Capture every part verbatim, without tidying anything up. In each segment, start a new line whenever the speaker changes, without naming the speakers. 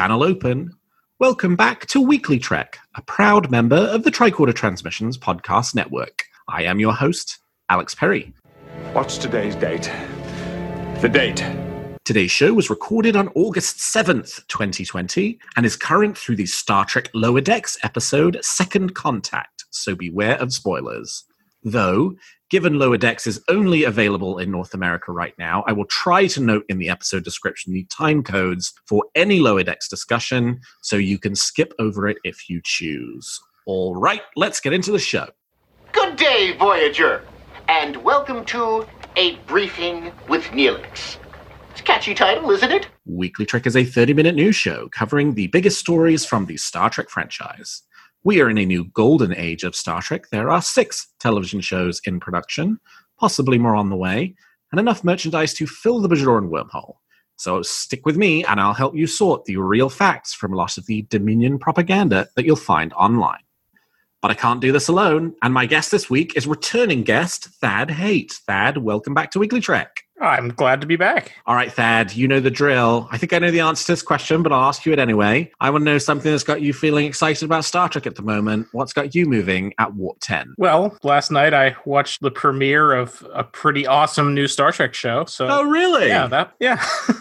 channel open. Welcome back to Weekly Trek, a proud member of the Tricorder Transmissions podcast network. I am your host, Alex Perry.
What's today's date? The date.
Today's show was recorded on August seventh, twenty twenty, and is current through the Star Trek Lower Decks episode Second Contact, so beware of spoilers. Though, given Lower Decks is only available in North America right now, I will try to note in the episode description the time codes for any Lower Decks discussion, so you can skip over it if you choose. All right, let's get into the show.
Good day, Voyager, and welcome to A Briefing with Neelix. It's a catchy title, isn't it?
Weekly Trek is a thirty-minute news show covering the biggest stories from the Star Trek franchise. We are in a new golden age of Star Trek. There are six television shows in production, possibly more on the way, and enough merchandise to fill the Bajoran wormhole. So stick with me, and I'll help you sort the real facts from a lot of the Dominion propaganda that you'll find online. But I can't do this alone, and my guest this week is returning guest Thad Haight. Thad, welcome back to Weekly Trek.
I'm glad to be back.
All right, Thad, you know the drill. I think I know the answer to this question, but I'll ask you it anyway. I want to know something that's got you feeling excited about Star Trek at the moment. What's got you moving at Warp ten?
Well, last night I watched the premiere of a pretty awesome new Star Trek show. So,
oh, really?
Yeah, that. Yeah.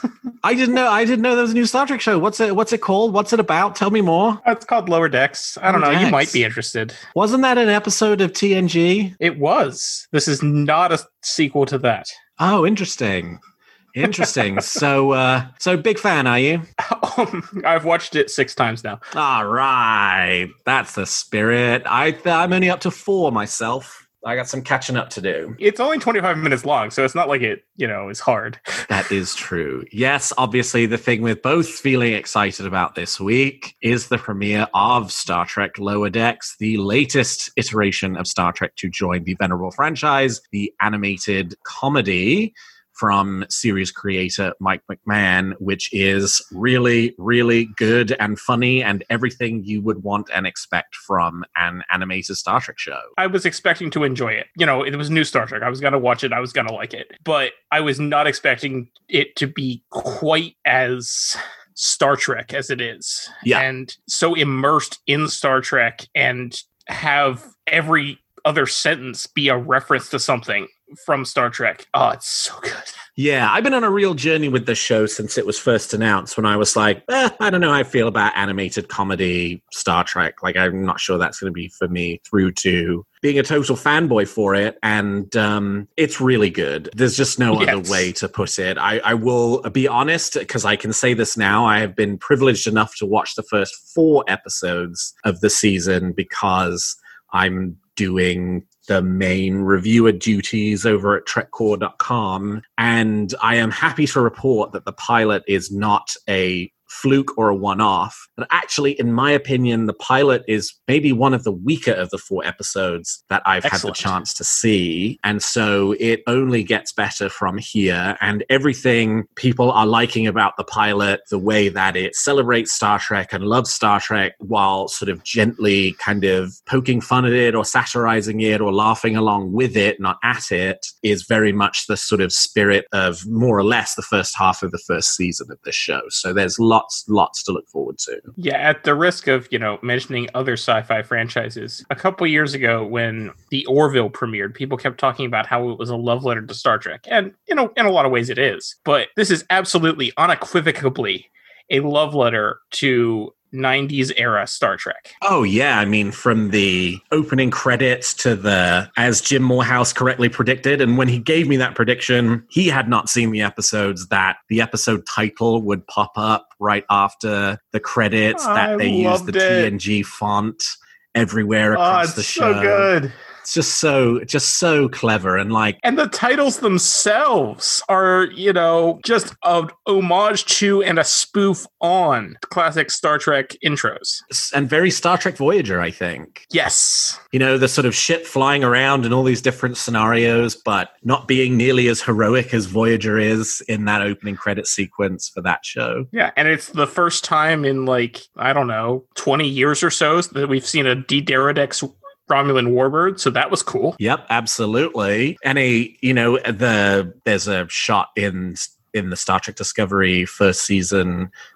I didn't know. I didn't know there was a new Star Trek show. What's it? What's it called? What's it about? Tell me more.
It's called Lower Decks. I don't
Lower
know.
Decks.
You might be interested.
Wasn't that an episode of T N G?
It was. This is not a sequel to that.
Oh, interesting. Interesting. so, uh, so big fan, are you?
Um, I've watched it six times now.
All right, that's the spirit. I th- I'm only up to four myself. I got some catching up to do.
It's only twenty-five minutes long, so it's not like it, you know, is hard.
That is true. Yes, obviously, the thing with both feeling excited about this week is the premiere of Star Trek Lower Decks, the latest iteration of Star Trek to join the venerable franchise, the animated comedy from series creator Mike McMahon, which is really, really good and funny and everything you would want and expect from an animated Star Trek show.
I was expecting to enjoy it. You know, it was new Star Trek. I was going to watch it. I was going to like it. But I was not expecting it to be quite as Star Trek as it is.
Yeah.
And so immersed in Star Trek and have every other sentence be a reference to something from Star Trek. Oh, it's so good.
Yeah, I've been on a real journey with this show since it was first announced, when I was like, eh, I don't know how I feel about animated comedy Star Trek. Like, I'm not sure that's going to be for me, through to being a total fanboy for it. And um, it's really good. There's just no
yes.
other way to put it. I, I will be honest, because I can say this now. I have been privileged enough to watch the first four episodes of the season because I'm doing the main reviewer duties over at trek core dot com. And I am happy to report that the pilot is not a fluke or a one-off. But actually, in my opinion, the pilot is maybe one of the weaker of the four episodes that I've
Excellent.
had the chance to see. And so it only gets better from here. And everything people are liking about the pilot, the way that it celebrates Star Trek and loves Star Trek while sort of gently kind of poking fun at it or satirizing it or laughing along with it, not at it, is very much the sort of spirit of more or less the first half of the first season of this show. So there's lots Lots, lots to look forward to.
Yeah, at the risk of, you know, mentioning other sci-fi franchises, a couple years ago when the Orville premiered, people kept talking about how it was a love letter to Star Trek. And, you know, in a lot of ways it is. But this is absolutely, unequivocally a love letter to nineties era Star Trek.
Oh, yeah. I mean, from the opening credits to the, as Jim Morehouse correctly predicted, and when he gave me that prediction, he had not seen the episodes, that the episode title would pop up right after the credits, that
I
they use the
loved it.
T N G font everywhere
Oh,
across
it's
the show.
so good.
It's just so, just so clever. And like,
And the titles themselves are, you know, just an homage to and a spoof on classic Star Trek intros.
and very Star Trek Voyager, I think.
Yes.
You know, the sort of ship flying around in all these different scenarios, but not being nearly as heroic as Voyager is in that opening credit sequence for that show.
Yeah, and it's the first time in, like, I don't know, twenty years or so that we've seen a D-Deridex Romulan warbird, so that was cool.
Yep, absolutely. And a, you know, the there's a shot in in the Star Trek Discovery first season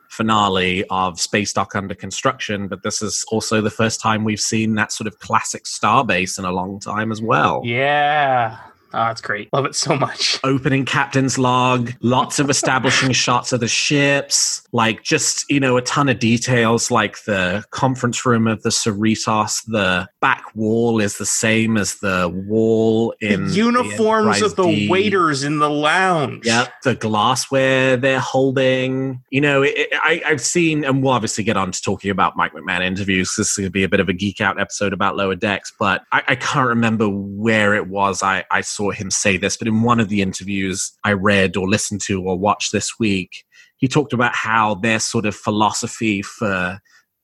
finale of Space Dock under construction, but this is also the first time we've seen that sort of classic starbase in a long time as well.
Yeah. Oh, it's great. Love it so much.
Opening captain's log, lots of establishing shots of the ships, like just, you know, a ton of details, like the conference room of the Cerritos. The back wall is the same as the wall in
the uniforms
the
of the
D.
waiters in the lounge.
Yep, the glassware they're holding. You know, it, it, I, I've seen, and we'll obviously get on to talking about Mike McMahon interviews. This is going to be a bit of a geek out episode about Lower Decks, but I, I can't remember where it was I, I saw saw him say this, but in one of the interviews I read or listened to or watched this week, he talked about how their sort of philosophy for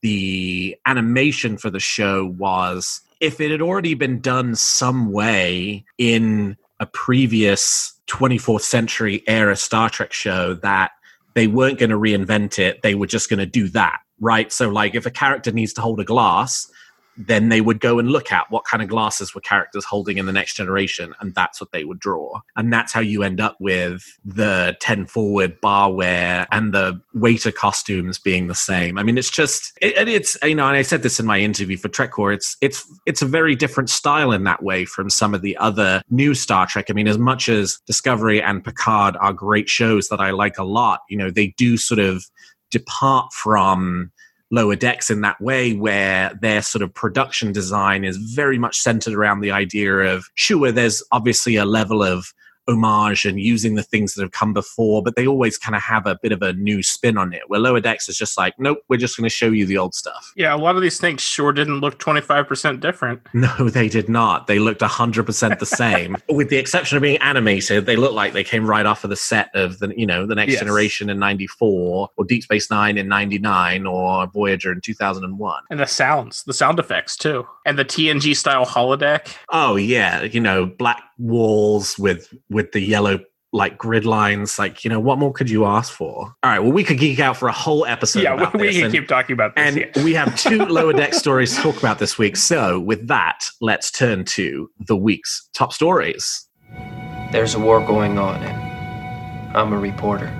the animation for the show was, if it had already been done some way in a previous twenty-fourth century era Star Trek show, that they weren't going to reinvent it. They were just going to do that, right? So like if a character needs to hold a glass, then they would go and look at what kind of glasses were characters holding in the next generation, and that's what they would draw. And that's how you end up with the ten forward barware and the waiter costumes being the same. I mean, it's just, it, it's, you know, and I said this in my interview for TrekCore, it's, it's, it's a very different style in that way from some of the other new Star Trek. I mean, as much as Discovery and Picard are great shows that I like a lot, you know, they do sort of depart from Lower Decks in that way, where their sort of production design is very much centered around the idea of, sure, there's obviously a level of homage and using the things that have come before, but they always kind of have a bit of a new spin on it, where Lower Decks is just like, nope, we're just going to show you the old stuff.
Yeah, a lot of these things sure didn't look twenty-five percent different.
No, they did not. They looked one hundred percent the same. With the exception of being animated, they look like they came right off of the set of the, you know, the Next
Yes.
Generation in ninety-four, or Deep Space Nine in ninety-nine, or Voyager in two thousand one.
And the sounds, the sound effects too. And the T N G style holodeck.
Oh yeah, you know, black walls with with the yellow like grid lines. Like, you know, what more could you ask for? All right, well, we could geek out for a whole episode.
Yeah,
about
we
this,
can
and,
keep talking about this.
and
yeah.
we have two Lower Deck stories to talk about this week. So with that, let's turn to the week's top stories.
There's a war going on, and I'm a reporter.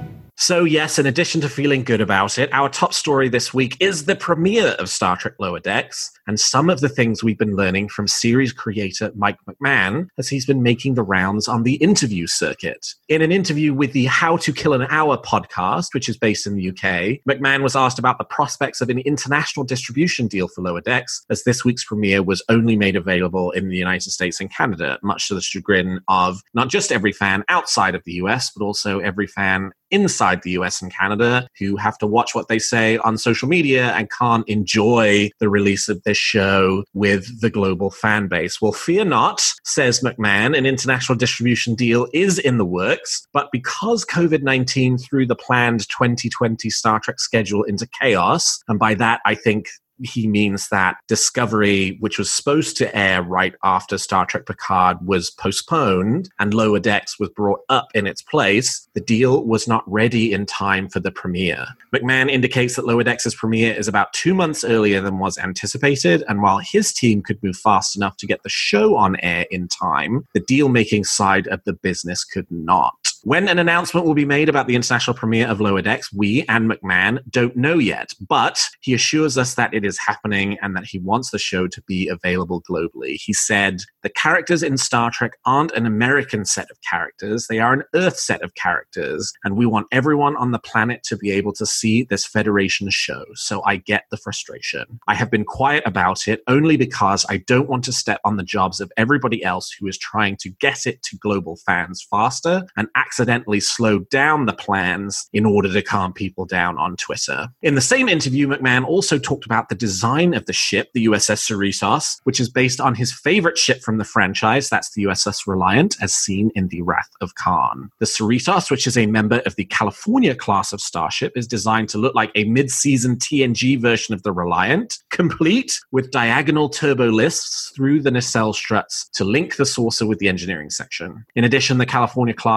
So yes, in addition to feeling good about it, our top story this week is the premiere of Star Trek Lower Decks, and some of the things we've been learning from series creator Mike McMahon as he's been making the rounds on the interview circuit. In an interview with the How to Kill an Hour podcast, which is based in the U K, McMahon was asked about the prospects of an international distribution deal for Lower Decks, as this week's premiere was only made available in the United States and Canada, much to the chagrin of not just every fan outside of the U S, but also every fan inside the U S and Canada who have to watch what they say on social media and can't enjoy the release of this show with the global fan base. Well, fear not, says McMahon, an international distribution deal is in the works, but because COVID nineteen threw the planned twenty twenty Star Trek schedule into chaos, and by that I think he means that Discovery, which was supposed to air right after Star Trek Picard, was postponed and Lower Decks was brought up in its place, the deal was not ready in time for the premiere. McMahon indicates that Lower Decks' premiere is about two months earlier than was anticipated, and while his team could move fast enough to get the show on air in time, the deal-making side of the business could not. When an announcement will be made about the international premiere of Lower Decks, we and McMahon don't know yet, but he assures us that it is happening and that he wants the show to be available globally. He said, "The characters in Star Trek aren't an American set of characters, they are an Earth set of characters, and we want everyone on the planet to be able to see this Federation show, so I get the frustration. I have been quiet about it only because I don't want to step on the jobs of everybody else who is trying to get it to global fans faster and accidentally slow down the plans in order to calm people down on Twitter." In the same interview, McMahon also talked about the design of the ship, the U S S Cerritos, which is based on his favorite ship from the franchise, that's the U S S Reliant, as seen in The Wrath of Khan. The Cerritos, which is a member of the California class of starship, is designed to look like a mid-season T N G version of the Reliant, complete with diagonal turbo lifts through the nacelle struts to link the saucer with the engineering section. In addition, the California class itself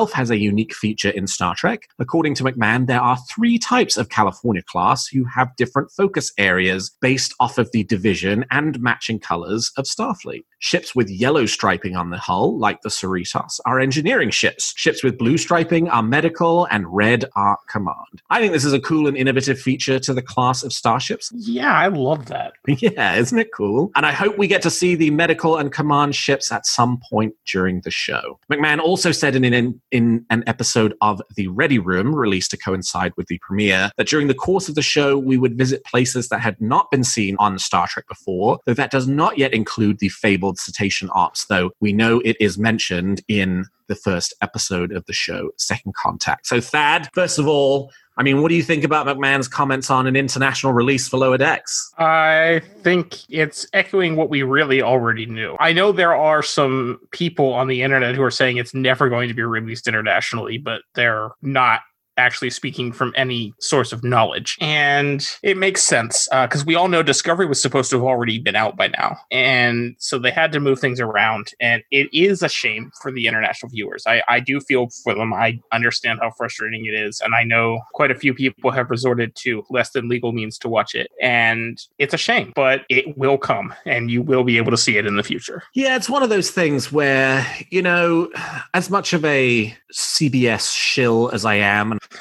itself has a unique feature in Star Trek. According to McMahon, there are three types of California class who have different focus areas based off of the division and matching colors of Starfleet. Ships with yellow striping on the hull, like the Cerritos, are engineering ships. Ships with blue striping are medical, and red are command. I think this is a cool and innovative feature to the class of starships.
Yeah, I love that.
Yeah, isn't it cool? And I hope we get to see the medical and command ships at some point during the show. McMahon also said in an, in an episode of The Ready Room, released to coincide with the premiere, that during the course of the show, we would visit places that had not been seen on Star Trek before, though that does not yet include the fabled cetacean ops, though we know it is mentioned in the first episode of the show, Second Contact. So Thad, first of all, I mean, what do you think about McMahon's comments on an international release for Lower Decks?
I think it's echoing what we really already knew. I know there are some people on the internet who are saying it's never going to be released internationally, but they're not actually speaking from any source of knowledge. And it makes sense because uh, we all know Discovery was supposed to have already been out by now. And so they had to move things around. And it is a shame for the international viewers. I, I do feel for them. I understand how frustrating it is. And I know quite a few people have resorted to less than legal means to watch it. And it's a shame, but it will come and you will be able to see it in the future.
Yeah, it's one of those things where, you know, as much of a C B S shill as I am, and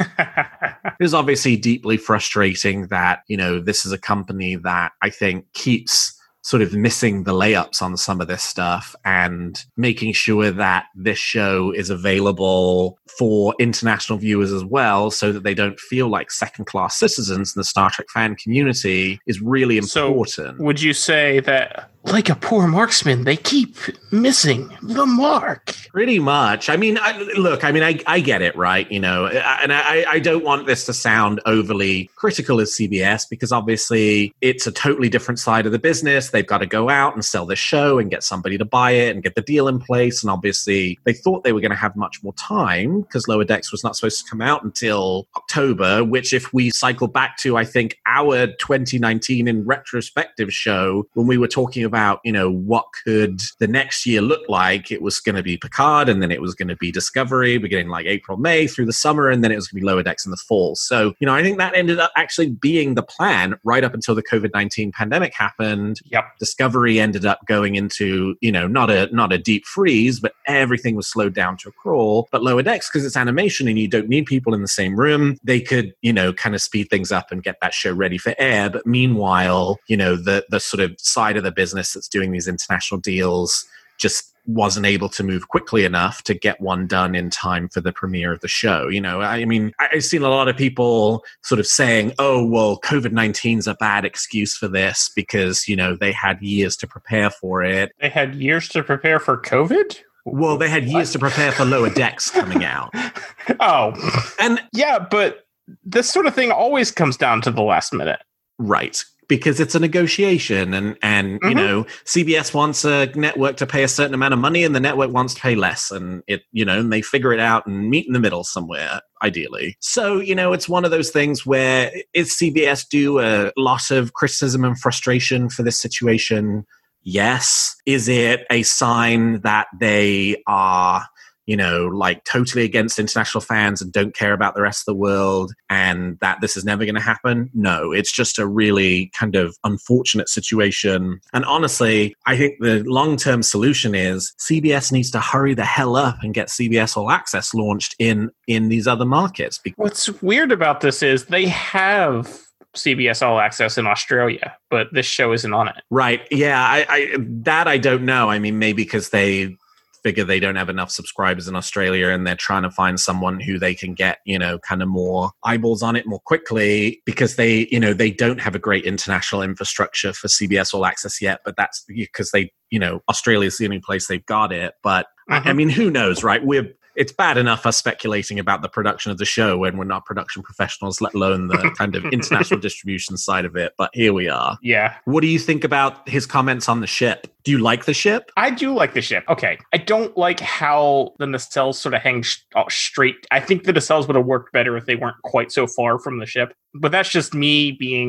it is obviously deeply frustrating that, you know, this is a company that I think keeps sort of missing the layups on some of this stuff and making sure that this show is available for international viewers as well, so that they don't feel like second-class citizens in the Star Trek fan community is really important.
So would you say that, like a poor marksman, they keep missing the mark?
Pretty much. I mean, I, look, I mean, I, I get it, right? You know, and I, I don't want this to sound overly critical of C B S because obviously it's a totally different side of the business. They've got to go out and sell this show and get somebody to buy it and get the deal in place. And obviously they thought they were going to have much more time because Lower Decks was not supposed to come out until October, which if we cycle back to, I think, our twenty nineteen in retrospective show, when we were talking about, you know, what could the next year look like, it was going to be Picard and then it was going to be Discovery beginning like April, May through the summer, and then it was going to be Lower Decks in the fall. So, you know, I think that ended up actually being the plan right up until the COVID nineteen pandemic happened.
Yep.
Discovery ended up going into, you know, not a not a deep freeze, but everything was slowed down to a crawl. But Lower Decks, because it's animation and you don't need people in the same room, they could, you know, kind of speed things up and get that show ready for air. But meanwhile, you know, the the sort of side of the business that's doing these international deals just wasn't able to move quickly enough to get one done in time for the premiere of the show. You know, I mean, I've seen a lot of people sort of saying, oh, well, COVID nineteen is a bad excuse for this because, you know, they had years to prepare for it.
They had years to prepare for COVID?
Well, they had years what? to prepare for Lower Decks coming out.
Oh.
And
yeah, but this sort of thing always comes down to the last minute.
Right. Because it's a negotiation and, and mm-hmm. you know, C B S wants a network to pay a certain amount of money and the network wants to pay less. And it, you know, and they figure it out and meet in the middle somewhere, ideally. So, you know, it's one of those things where is C B S due a lot of criticism and frustration for this situation? Yes. Is it a sign that they are, you know, like totally against international fans and don't care about the rest of the world and that this is never going to happen? No, it's just a really kind of unfortunate situation. And honestly, I think the long-term solution is C B S needs to hurry the hell up and get C B S All Access launched in, in these other markets.
What's weird about this is they have C B S All Access in Australia, but this show isn't on it.
Right. Yeah, I, I that I don't know. I mean, maybe because they figure they don't have enough subscribers in Australia and they're trying to find someone who they can get, you know, kind of more eyeballs on it more quickly because they, you know, they don't have a great international infrastructure for C B S All Access yet, but that's because they, you know, Australia is the only place they've got it. But mm-hmm. I, I mean, who knows, right? We're It's bad enough us speculating about the production of the show when we're not production professionals, let alone the kind of international distribution side of it. But here we are.
Yeah.
What do you think about his comments on the ship? Do you like the ship?
I do like the ship. Okay. I don't like how the nacelles sort of hang sh- straight. I think the nacelles would have worked better if they weren't quite so far from the ship. But that's just me being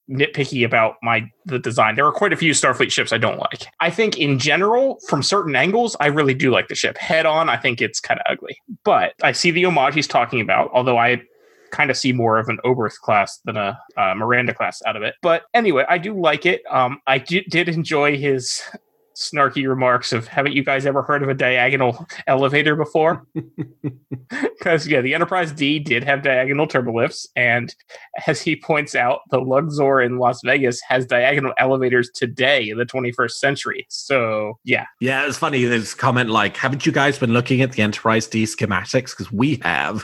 nitpicky about my the design. There are quite a few Starfleet ships I don't like. I think in general, from certain angles, I really do like the ship. Head on, I think it's kind of ugly. But I see the homage he's talking about, although I kind of see more of an Oberth class than a uh, Miranda class out of it. But anyway, I do like it. Um, I d- did enjoy his snarky remarks of, haven't you guys ever heard of a diagonal elevator before? Because, yeah, the Enterprise D did have diagonal turbolifts, and as he points out, the Luxor in Las Vegas has diagonal elevators today in the twenty-first century. So, yeah.
Yeah, it's funny. There's a comment like, haven't you guys been looking at the Enterprise D schematics? Because we have.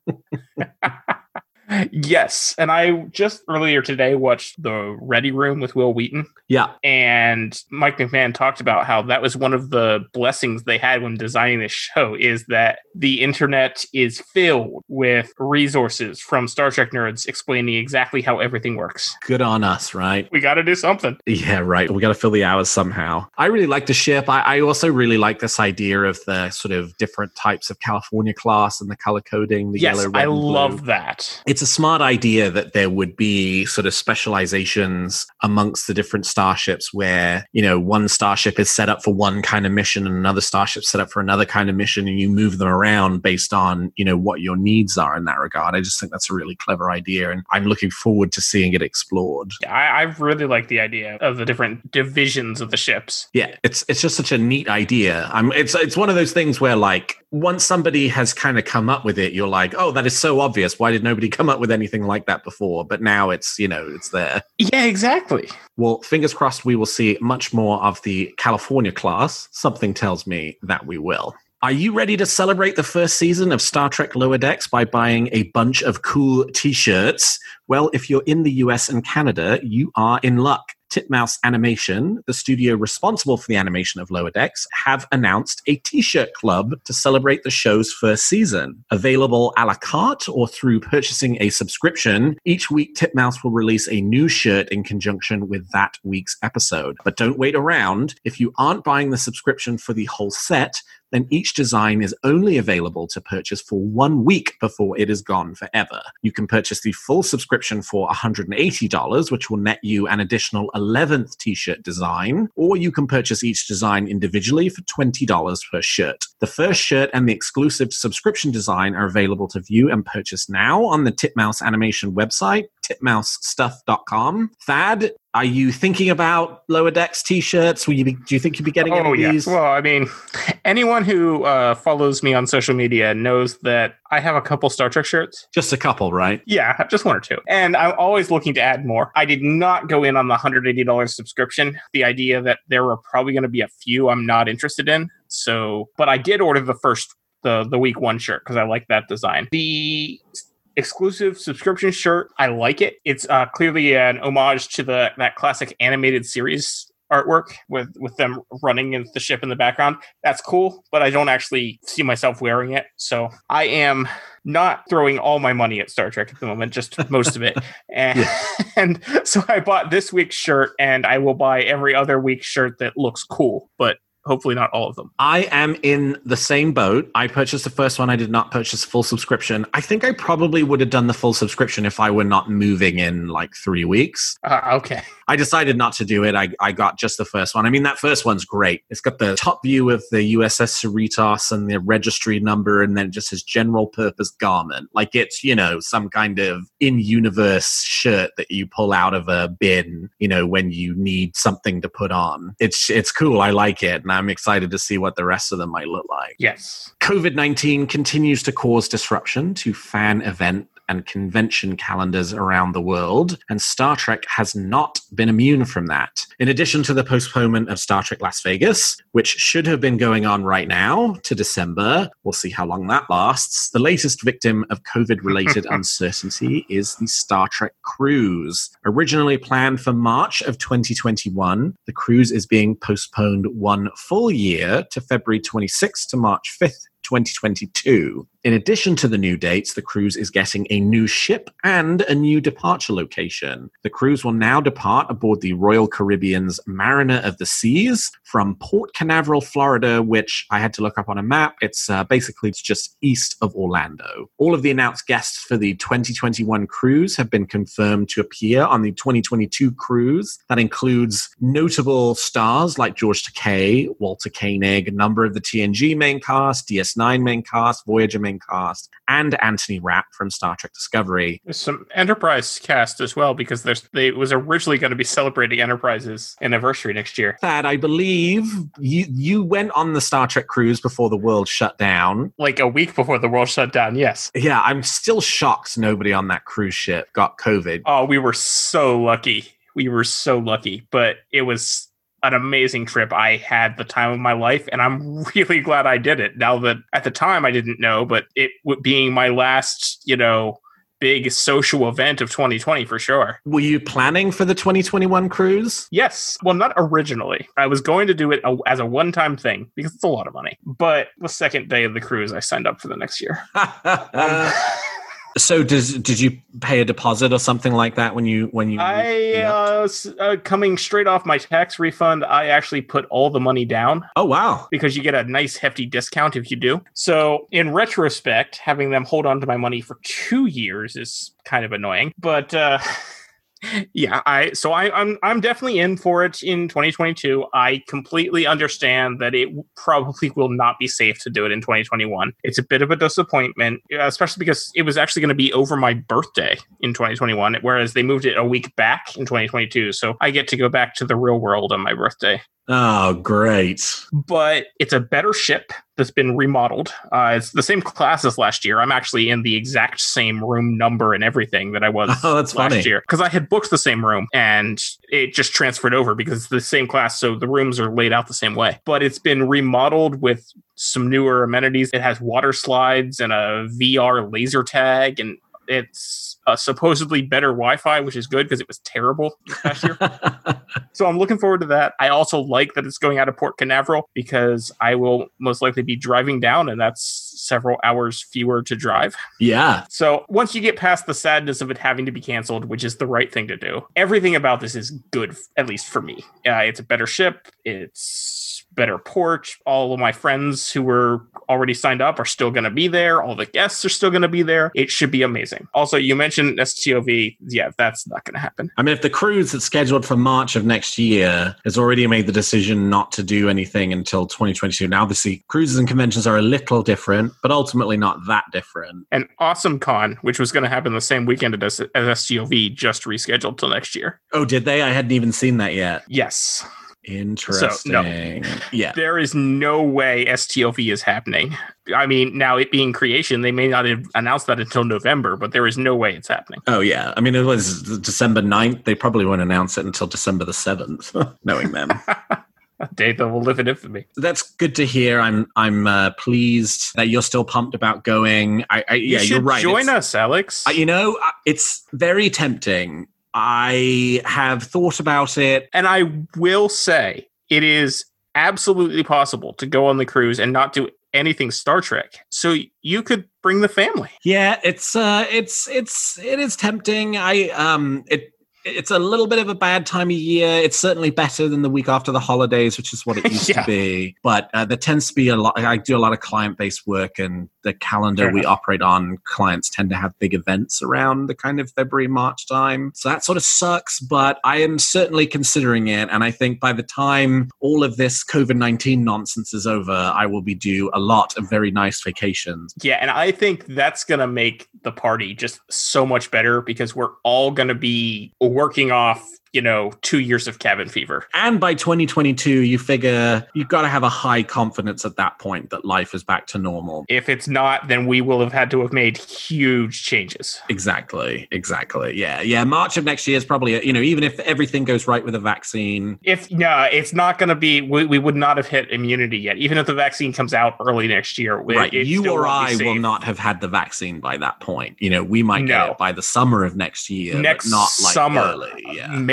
Yes, and I just earlier today watched The Ready Room with Will Wheaton.
Yeah.
And Mike McMahon talked about how that was one of the blessings they had when designing this show, is that the internet is filled with resources from Star Trek nerds explaining exactly how everything works.
Good on us, right?
We got to do something.
Yeah, right. We got to fill the hours somehow. I really like the ship. I, I also really like this idea of the sort of different types of California class and the color coding, the
yes,
yellow, red,
I
and blue.
love that.
It's a smart idea that there would be sort of specializations amongst the different starships where, you know, one starship is set up for one kind of mission and another starship set up for another kind of mission, and you move them around based on, you know, what your needs are in that regard. I just think that's a really clever idea, and I'm looking forward to seeing it explored.
Yeah, I, I really like the idea of the different divisions of the ships.
Yeah, it's it's just such a neat idea. I'm it's it's one of those things where, like, once somebody has kind of come up with it, you're like, oh, that is so obvious. Why did nobody come up with anything like that before? But now it's, you know, it's there.
Yeah, exactly.
Well, fingers crossed we will see much more of the California class. Something tells me that we will. Are you ready to celebrate the first season of Star Trek Lower Decks by buying a bunch of cool t-shirts? Well, if you're in the U S and Canada, you are in luck. Titmouse Animation, the studio responsible for the animation of Lower Decks, have announced a t-shirt club to celebrate the show's first season. Available a la carte or through purchasing a subscription, each week Titmouse will release a new shirt in conjunction with that week's episode. But don't wait around. If you aren't buying the subscription for the whole set, then each design is only available to purchase for one week before it is gone forever. You can purchase the full subscription for one hundred eighty dollars, which will net you an additional eleventh t-shirt design, or you can purchase each design individually for twenty dollars per shirt. The first shirt and the exclusive subscription design are available to view and purchase now on the Titmouse Animation website, titmouse stuff dot com. Thad, are you thinking about Lower Decks t-shirts? Will you be, do you think you'll be getting
oh,
any of
yeah.
these?
Well, I mean, anyone who uh, follows me on social media knows that I have a couple Star Trek shirts.
Just a couple, right?
Yeah, just one or two. And I'm always looking to add more. I did not go in on the one hundred eighty dollars subscription. The idea that there were probably going to be a few I'm not interested in. So, but I did order the first, the, the week one shirt because I like that design. The exclusive subscription shirt, I like it. It's uh, clearly an homage to the that classic animated series artwork with, with them running in the ship in the background. That's cool, but I don't actually see myself wearing it. So I am not throwing all my money at Star Trek at the moment, just most of it. And, yeah. and so I bought this week's shirt, and I will buy every other week's shirt that looks cool, but hopefully not all of them.
I am in the same boat. I purchased the first one. I did not purchase full subscription. I think I probably would have done the full subscription if I were not moving in like three weeks.
Uh, okay.
I decided not to do it. I, I got just the first one. I mean, that first one's great. It's got the top view of the U S S Cerritos and the registry number, and then just his general purpose garment. Like it's, you know, some kind of in-universe shirt that you pull out of a bin, you know, when you need something to put on. It's, it's cool. I like it. And I'm excited to see what the rest of them might look like.
Yes.
COVID nineteen continues to cause disruption to fan event and convention calendars around the world, and Star Trek has not been immune from that. In addition to the postponement of Star Trek Las Vegas, which should have been going on right now to December, we'll see how long that lasts, the latest victim of COVID-related uncertainty is the Star Trek cruise. Originally planned for March of twenty twenty-one, the cruise is being postponed one full year to February twenty-sixth to March fifth, twenty twenty-two. In addition to the new dates, the cruise is getting a new ship and a new departure location. The cruise will now depart aboard the Royal Caribbean's Mariner of the Seas from Port Canaveral, Florida, which I had to look up on a map. It's uh, basically it's just east of Orlando. All of the announced guests for the twenty twenty-one cruise have been confirmed to appear on the twenty twenty-two cruise. That includes notable stars like George Takei, Walter Koenig, a number of the T N G main cast, D S nine main cast, Voyager main cast, and Anthony Rapp from Star Trek Discovery.
There's some Enterprise cast as well, because there's they was originally going to be celebrating Enterprise's anniversary next year.
Thad, I believe you you went on the Star Trek cruise before the world shut down.
Like a week before the world shut down, yes.
Yeah, I'm still shocked nobody on that cruise ship got COVID.
Oh, we were so lucky. We were so lucky, but it was an amazing trip. I had the time of my life, and I'm really glad I did it. Now that at the time I didn't know, but it being my last, you know, big social event of twenty twenty for sure.
Were you planning for the twenty twenty-one cruise?
Yes. Well, not originally. I was going to do it as a one-time thing because it's a lot of money. But the second day of the cruise, I signed up for the next year. um,
So does did you pay a deposit or something like that when you when you?
I uh, uh, coming straight off my tax refund, I actually put all the money down.
Oh wow!
Because you get a nice hefty discount if you do. So in retrospect, having them hold on to my money for two years is kind of annoying. But uh, yeah, I so I, I'm I'm definitely in for it in twenty twenty-two. I completely understand that it probably will not be safe to do it in twenty twenty-one. It's a bit of a disappointment, especially because it was actually going to be over my birthday in twenty twenty-one, whereas they moved it a week back in twenty twenty-two. So I get to go back to the real world on my birthday.
Oh, great.
But it's a better ship that's been remodeled. Uh, it's the same class as last year. I'm actually in the exact same room number and everything that I was
oh, that's
last
funny.
year. Because I had booked the same room and it just transferred over because it's the same class. So the rooms are laid out the same way. But it's been remodeled with some newer amenities. It has water slides and a V R laser tag, and it's uh, supposedly better Wi-Fi, which is good because it was terrible last year. So I'm looking forward to that. I also like that it's going out of Port Canaveral because I will most likely be driving down, and that's several hours fewer to drive.
Yeah.
So once you get past the sadness of it having to be canceled, which is the right thing to do, everything about this is good, at least for me. Uh, it's a better ship. It's better port. All of my friends who were already signed up are still going to be there. All the guests are still going to be there. It should be amazing. Also, you mentioned S T O V. Yeah, that's not going to happen.
I mean, if the cruise that's scheduled for March of next year has already made the decision not to do anything until twenty twenty-two, now obviously cruises and conventions are a little different, but ultimately not that different.
And Awesome Con, which was going to happen the same weekend as, as S T O V, just rescheduled till next year.
Oh, did they? I hadn't even seen that yet.
Yes.
Interesting.
So, no,
yeah.
There is no way S T O V is happening. I mean, now it being creation, they may not have announced that until November, but there is no way it's happening.
Oh, yeah. I mean, it was December ninth. They probably won't announce it until December the seventh, knowing them.
A day that will live in infamy.
That's good to hear. I'm I'm uh, pleased that you're still pumped about going. I, I
you
yeah,
should
you're right.
Join
it's,
us, Alex.
Uh, you know, it's very tempting. I have thought about it.
And I will say it is absolutely possible to go on the cruise and not do anything Star Trek. So you could bring the family.
Yeah, it's uh it's it's it is tempting. I um it It's a little bit of a bad time of year. It's certainly better than the week after the holidays, which is what it used
yeah.
to be. But uh, there tends to be a lot. I do a lot of client-based work, and the calendar
Fair
we
enough.
operate on, clients tend to have big events around the kind of February, March time. So that sort of sucks, but I am certainly considering it. And I think by the time all of this COVID nineteen nonsense is over, I will be due a lot of very nice vacations.
Yeah, and I think that's going to make the party just so much better because we're all going to be working off, you know, two years of cabin fever.
And by twenty twenty-two, you figure you've got to have a high confidence at that point that life is back to normal.
If it's not, then we will have had to have made huge changes.
Exactly. Exactly. Yeah. Yeah. March of next year is probably, you know, even if everything goes right with a vaccine.
If no, it's not going to be, we, we would not have hit immunity yet. Even if the vaccine comes out early next year.
Right.
It, it
you or I
will
will not have had the vaccine by that point. You know, we might
No.
get it by the summer of next year,
Next
but not like
summer,
early. Yeah.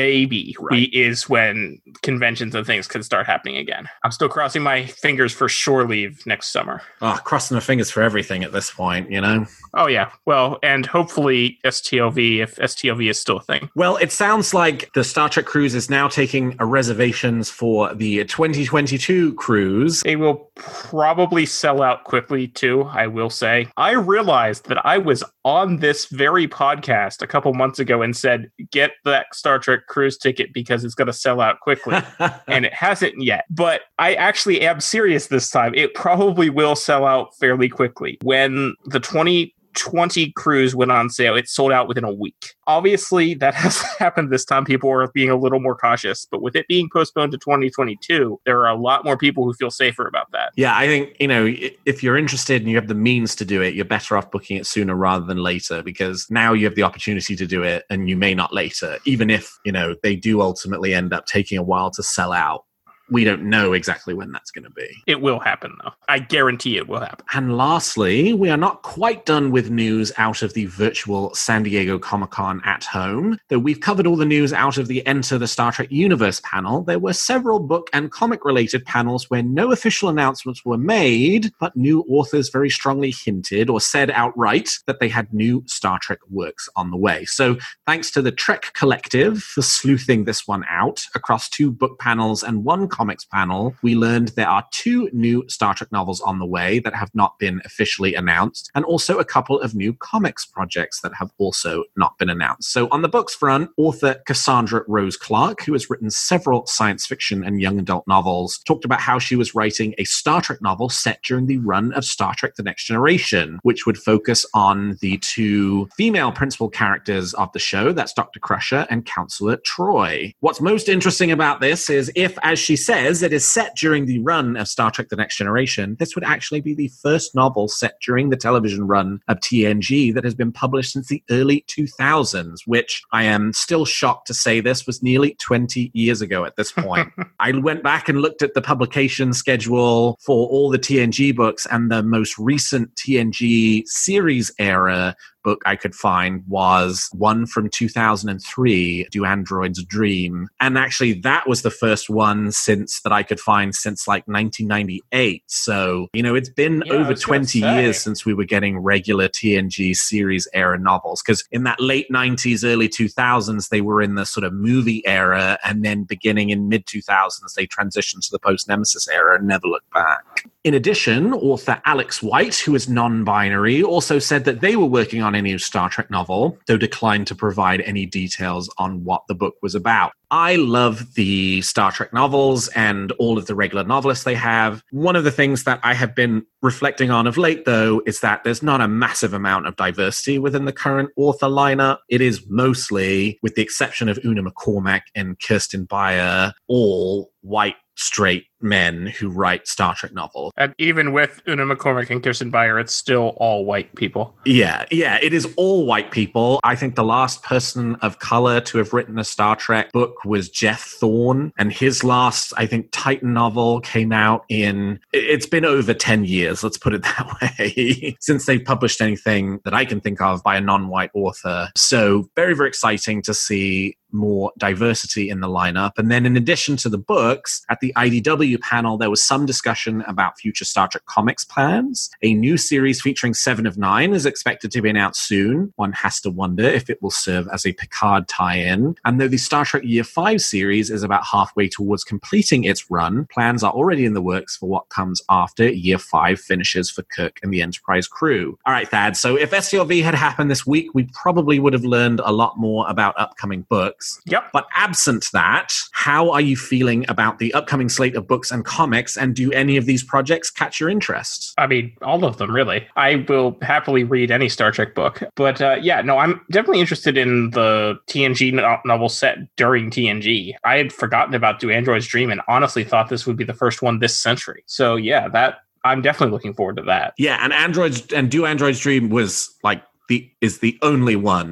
maybe
Right.
we is when conventions and things can start happening again. I'm still crossing my fingers for shore leave next summer.
Oh, crossing my fingers for everything at this point, you know?
Oh, yeah. Well, and hopefully S T O V, if S T O V is still a thing.
Well, it sounds like the Star Trek cruise is now taking a reservations for the twenty twenty-two cruise.
They will probably sell out quickly, too, I will say. I realized that I was on this very podcast a couple months ago and said, get that Star Trek cruise ticket because it's going to sell out quickly. And it hasn't yet. But I actually am serious this time. It probably will sell out fairly quickly. When the twenty twenty cruise went on sale, it sold out within a week. Obviously, that has happened this time. People are being a little more cautious, but with it being postponed to twenty twenty-two, there are a lot more people who feel safer about that.
Yeah, I think, you know, if you're interested and you have the means to do it, you're better off booking it sooner rather than later, because now you have the opportunity to do it and you may not later, even if, you know, they do ultimately end up taking a while to sell out. We don't know exactly when that's going to be.
It will happen, though. I guarantee it will happen.
And lastly, we are not quite done with news out of the virtual San Diego Comic-Con at home. Though we've covered all the news out of the Enter the Star Trek Universe panel, there were several book and comic-related panels where no official announcements were made, but new authors very strongly hinted or said outright that they had new Star Trek works on the way. So thanks to the Trek Collective for sleuthing this one out across two book panels and one comics panel, we learned there are two new Star Trek novels on the way that have not been officially announced, and also a couple of new comics projects that have also not been announced. So on the books front, author Cassandra Rose Clark, who has written several science fiction and young adult novels, talked about how she was writing a Star Trek novel set during the run of Star Trek The Next Generation, which would focus on the two female principal characters of the show, that's Doctor Crusher and Counselor Troy. What's most interesting about this is if, as she says, it is set during the run of Star Trek The Next Generation, this would actually be the first novel set during the television run of T N G that has been published since the early two thousands, which I am still shocked to say this was nearly twenty years ago at this point. I went back and looked at the publication schedule for all the T N G books, and the most recent T N G series era book I could find was one from two thousand three, Do Androids Dream? And actually that was the first one since that I could find since like nineteen ninety-eight. So, you know, it's been
Yeah,
over twenty years since we were getting regular T N G series era novels. Because in that late nineties, early two thousands, they were in the sort of movie era, and then beginning in mid two thousands, they transitioned to the post-Nemesis era and never looked back. In addition, author Alex White, who is non-binary, also said that they were working on a new Star Trek novel, though declined to provide any details on what the book was about. I love the Star Trek novels and all of the regular novelists they have. One of the things that I have been reflecting on of late, though, is that there's not a massive amount of diversity within the current author lineup. It is mostly, with the exception of Una McCormack and Kirsten Beyer, all white, straight men who write Star Trek novels.
And even with Una McCormack and Kirsten Beyer, it's still all white people.
Yeah, yeah, it is all white people. I think the last person of color to have written a Star Trek book was Jeff Thorne, and his last, I think, Titan novel came out in, it's been over ten years, let's put it that way, since they've published anything that I can think of by a non-white author. So very, very exciting to see more diversity in the lineup. And then in addition to the books, at the I D W panel, there was some discussion about future Star Trek comics plans. A new series featuring Seven of Nine is expected to be announced soon. One has to wonder if it will serve as a Picard tie-in. And though the Star Trek Year five series is about halfway towards completing its run, plans are already in the works for what comes after Year five finishes for Kirk and the Enterprise crew. All right, Thad, so if S T L V had happened this week, we probably would have learned a lot more about upcoming books.
Yep.
But absent that, how are you feeling about the upcoming slate of books and comics, and do any of these projects catch your interest?
I mean, all of them, really. I will happily read any Star Trek book. But uh, yeah, no, I'm definitely interested in the T N G no- novel set during T N G. I had forgotten about Do Androids Dream and honestly thought this would be the first one this century. So yeah, that I'm definitely looking forward to that.
Yeah, and Androids and Do Androids Dream was like the is the only one.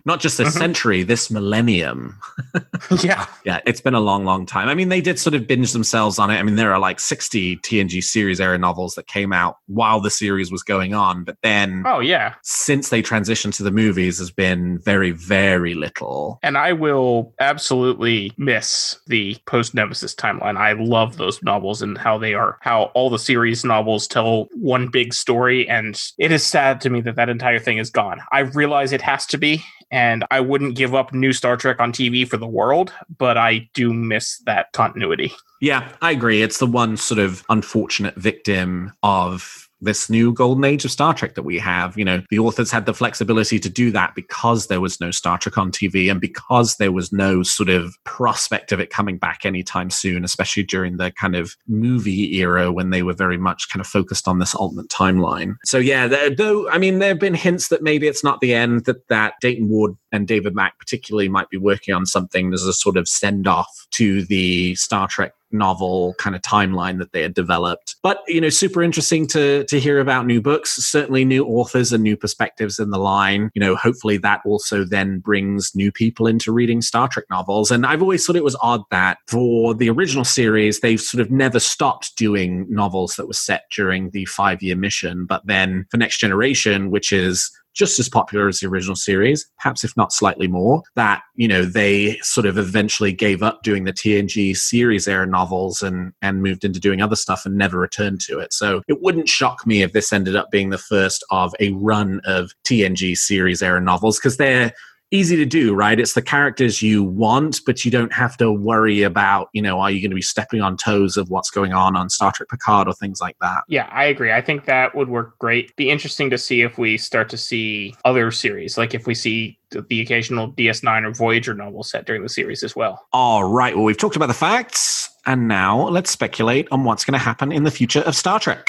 not just this
Mhm.
century, this millennium.
Yeah.
Yeah, it's been a long, long time. I mean, they did sort of binge themselves on it. I mean, there are like sixty T N G series era novels that came out while the series was going on. But then
Oh, yeah.
since they transitioned to the movies, there's been very, very little.
And I will absolutely miss the post-Nemesis timeline. I love those novels and how they are, how all the series novels tell one big story. And it is sad to me that that entire thing is gone. I realize it has to be, and I wouldn't give up new Star Trek on T V for the world, but I do miss that continuity.
Yeah, I agree. It's the one sort of unfortunate victim of this new golden age of Star Trek that we have. You know, the authors had the flexibility to do that because there was no Star Trek on T V and because there was no sort of prospect of it coming back anytime soon, especially during the kind of movie era when they were very much kind of focused on this alternate timeline. So yeah, there, though, I mean, there have been hints that maybe it's not the end, that, that Dayton Ward and David Mack particularly might be working on something as a sort of send-off to the Star Trek novel kind of timeline that they had developed. But, you know, super interesting to to hear about new books, certainly new authors and new perspectives in the line. You know, hopefully that also then brings new people into reading Star Trek novels. And I've always thought it was odd that for the original series, they've sort of never stopped doing novels that were set during the five-year mission. But then for Next Generation, which is just as popular as the original series, perhaps if not slightly more, that, you know, they sort of eventually gave up doing the T N G series era novels and, and moved into doing other stuff and never returned to it. So it wouldn't shock me if this ended up being the first of a run of T N G series era novels, because they're easy to do, right? It's the characters you want, but you don't have to worry about, you know, are you going to be stepping on toes of what's going on on Star Trek Picard or things like that.
Yeah, I agree. I think that would work great. Be interesting to see if we start to see other series, like if we see the occasional D S nine or Voyager novel set during the series as well.
All right. Well, we've talked about the facts, and now let's speculate on what's going to happen in the future of Star Trek.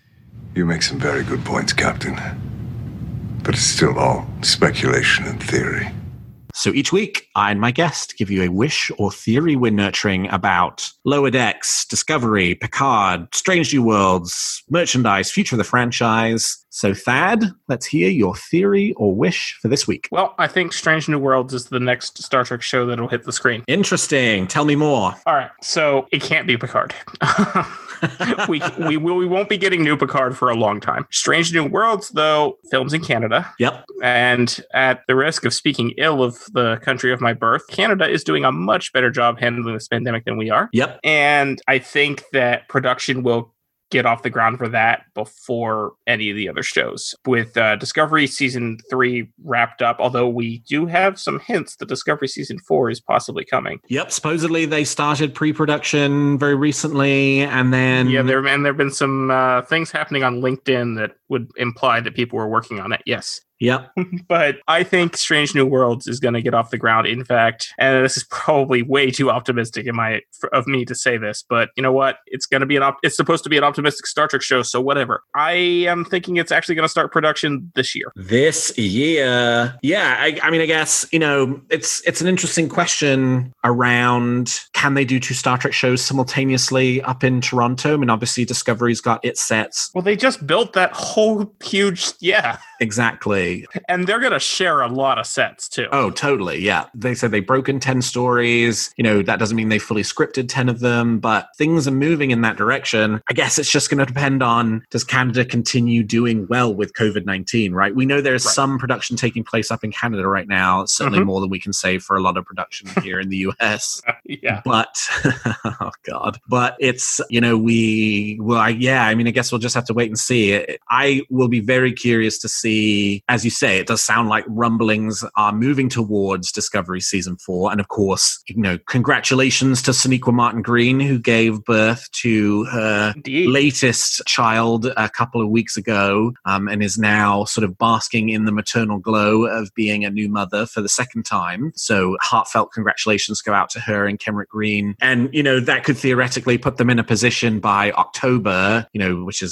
You make some very good points, Captain. But it's still all speculation and theory.
So each week, I and my guest give you a wish or theory we're nurturing about Lower Decks, Discovery, Picard, Strange New Worlds, merchandise, future of the franchise. So Thad, let's hear your theory or wish for this week.
Well, I think Strange New Worlds is the next Star Trek show that'll hit the screen.
Interesting. Tell me more.
All right. So it can't be Picard. we, we, will, we won't be getting new Picard for a long time. Strange New Worlds, though, films in Canada.
Yep.
And at the risk of speaking ill of the country of my birth, Canada is doing a much better job handling this pandemic than we are.
Yep.
And I think that production will get off the ground for that before any of the other shows. With uh, Discovery Season three wrapped up, although we do have some hints that Discovery Season four is possibly coming.
Yep, supposedly they started pre-production very recently, and then...
Yeah, there, and there have been some uh, things happening on LinkedIn that would imply that people were working on it, yes.
Yep.
But I think Strange New Worlds is going to get off the ground. In fact, and this is probably way too optimistic in my of me to say this, but you know what? It's going to be an op- it's supposed to be an optimistic Star Trek show, so whatever. I am thinking it's actually going to start production this year.
This year, yeah. I, I mean, I guess you know, it's it's an interesting question around can they do two Star Trek shows simultaneously up in Toronto? I mean, obviously Discovery's got its sets.
Well, they just built that whole huge, yeah.
Exactly.
And they're going to share a lot of sets, too.
Oh, totally, yeah. They said they've broken ten stories. You know, that doesn't mean they fully scripted ten of them, but things are moving in that direction. I guess it's just going to depend on, does Canada continue doing well with covid nineteen, right? We know there's
Right.
some production taking place up in Canada right now, certainly
Mm-hmm.
more than we can say for a lot of production here in the U S.
Yeah.
But, oh God, but it's, you know, we, well, I, yeah, I mean, I guess we'll just have to wait and see. I will be very curious to see, as you say, it does sound like rumblings are moving towards Discovery Season four. And of course, you know, congratulations to Sonequa Martin Green, who gave birth to her
Indeed.
latest child a couple of weeks ago, um, and is now sort of basking in the maternal glow of being a new mother for the second time. So heartfelt congratulations go out to her and Kenrick Green. And, you know, that could theoretically put them in a position by October, you know, which is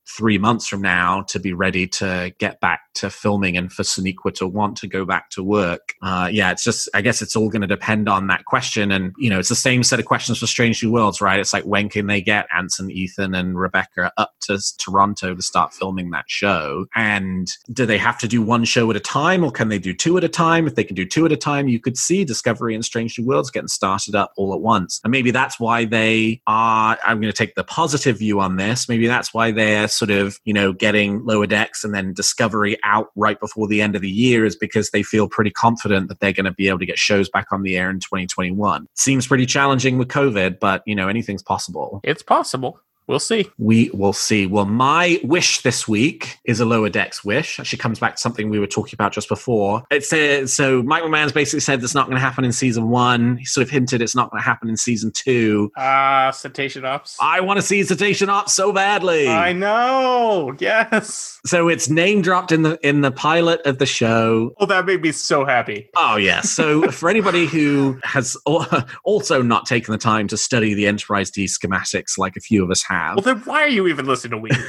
three months from now to be ready to get back to filming and for Sonequa to want to go back to work. Uh, yeah, it's just, I guess it's all going to depend on that question. And, you know, it's the same set of questions for Strange New Worlds, right? It's like, when can they get Anson, Ethan, and Rebecca up to Toronto to start filming that show? And do they have to do one show at a time, or can they do two at a time? If they can do two at a time, you could see Discovery and Strange New Worlds getting started up all at once. And maybe that's why they are, I'm going to take the positive view on this, maybe that's why they're sort of, you know, getting Lower Decks and then Discovery out right before the end of the year, is because they feel pretty confident that they're going to be able to get shows back on the air in twenty twenty-one. Seems pretty challenging with COVID, but, you know, anything's possible.
It's possible. We'll see.
We will see. Well, my wish this week is a Lower Decks wish. Actually comes back to something we were talking about just before. It says, so Mike McMahon's basically said it's not going to happen in season one. He sort of hinted it's not going to happen in season two.
Ah, uh, Cetacean Ops.
I want to see Cetacean Ops so badly.
I know. Yes.
So it's name dropped in the in the pilot of the show.
Oh, that made me so happy.
Oh, yeah. So for anybody who has also not taken the time to study the Enterprise D schematics like a few of us have.
Well, then why are you even listening to Weekly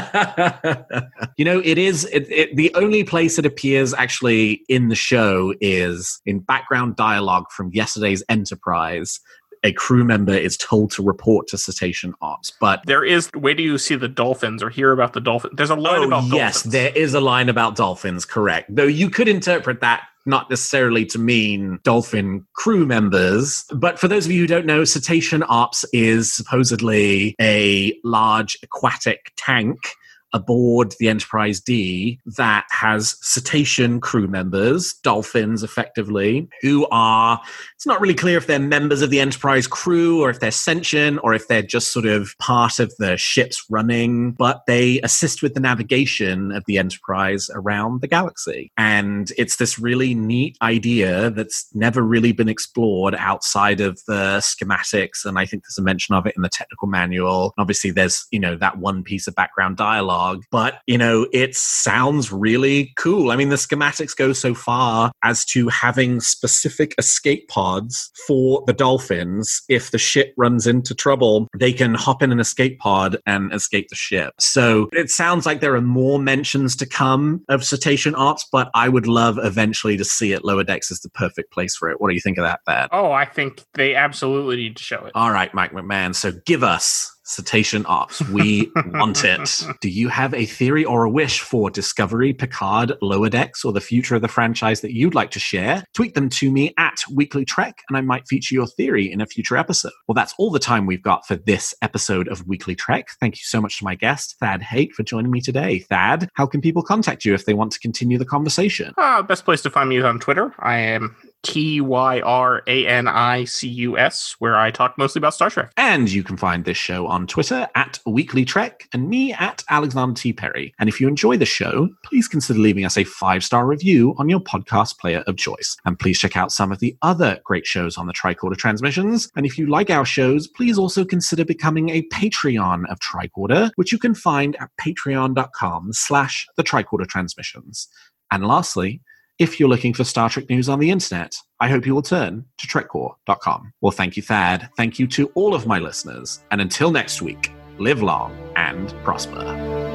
Trek?
You know, it is it, it, the only place it appears actually in the show is in background dialogue from yesterday's Enterprise. A crew member is told to report to Cetacean Ops, but
there is. Where do you see the dolphins or hear about the dolphins? There's a line
oh,
about dolphins.
Yes, there is a line about dolphins. Correct. Though you could interpret that not necessarily to mean dolphin crew members. But for those of you who don't know, Cetacean Ops is supposedly a large aquatic tank aboard the Enterprise D that has cetacean crew members, dolphins effectively, who are, it's not really clear if they're members of the Enterprise crew or if they're sentient or if they're just sort of part of the ship's running, but they assist with the navigation of the Enterprise around the galaxy. And it's this really neat idea that's never really been explored outside of the schematics, and I think there's a mention of it in the technical manual. Obviously, there's, you know, that one piece of background dialogue, but, you know, it sounds really cool. I mean, the schematics go so far as to having specific escape pods for the dolphins. If the ship runs into trouble, they can hop in an escape pod and escape the ship. So it sounds like there are more mentions to come of Cetacean Ops, but I would love eventually to see it. Lower Decks is the perfect place for it. What do you think of that, Thad?
Oh, I think they absolutely need to show it.
All right, Mike McMahon. So give us Cetacean Ops. We want it. Do you have a theory or a wish for Discovery, Picard, Lower Decks, or the future of the franchise that you'd like to share? Tweet them to me at Weekly Trek, and I might feature your theory in a future episode. Well, that's all the time we've got for this episode of Weekly Trek. Thank you so much to my guest, Thad Haight, for joining me today. Thad, how can people contact you if they want to continue the conversation?
Uh, best place to find me is on Twitter. I am T Y R A N I C U S, where I talk mostly about Star Trek.
And you can find this show on Twitter at Weekly Trek and me at Alexander T. Perry. And if you enjoy the show, please consider leaving us a five-star review on your podcast player of choice. And please check out some of the other great shows on the Tricorder Transmissions. And if you like our shows, please also consider becoming a Patreon of Tricorder, which you can find at patreon.com slash the Tricorder Transmissions. And lastly, if you're looking for Star Trek news on the internet, I hope you will turn to trek core dot com. Well, thank you, Thad. Thank you to all of my listeners. And until next week, live long and prosper.